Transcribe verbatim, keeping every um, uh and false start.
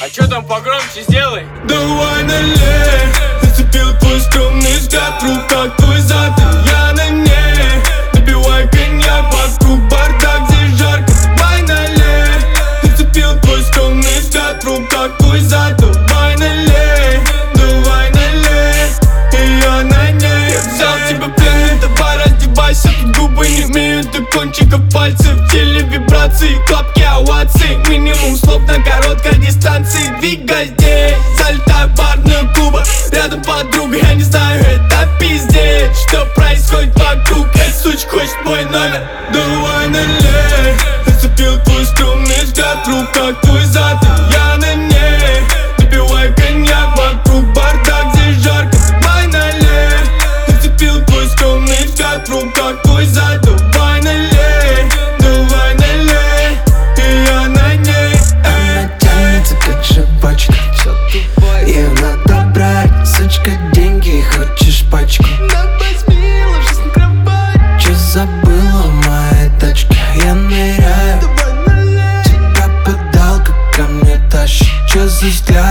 А чё там погромче сделай? Давай налей. Зацепил твой скромный взгляд, в руках твой зад, и я на ней. Набивай коньяк, вокруг бардак, здесь жарко, давай налей. Зацепил твой скромный взгляд, в руках твой зад, давай налей. Давай налей, и я на ней. Я взял тебя в плен, давай раздевайся. Тут губы не имеют до кончиков пальцев. В теле вибрации, клапки, овации. Минимум слов на короткой дистанции. Двигай здесь, залетай в барную клуба. Рядом подруга, я не знаю, это пиздец. Что происходит вокруг, эта сучка хочет мой номер. Давай налей. Зацепил твой скромный взгляд, в руках твой зад, и я на ней. Набивай коньяк, вокруг бардак, здесь жарко, давай налей. Зацепил твой скромный взгляд, в руках твой зад, давай налей. Давай налей, и я на ней. Она тянется как жвачка, ее надо брать. Сучка, деньги, хочешь пачку? Да возьми, ложись на кровать. Чё забыла в моей тачке? Я ныряю. Давай налей. Тебя подал, как ко мне тащит. Чё за взгляд?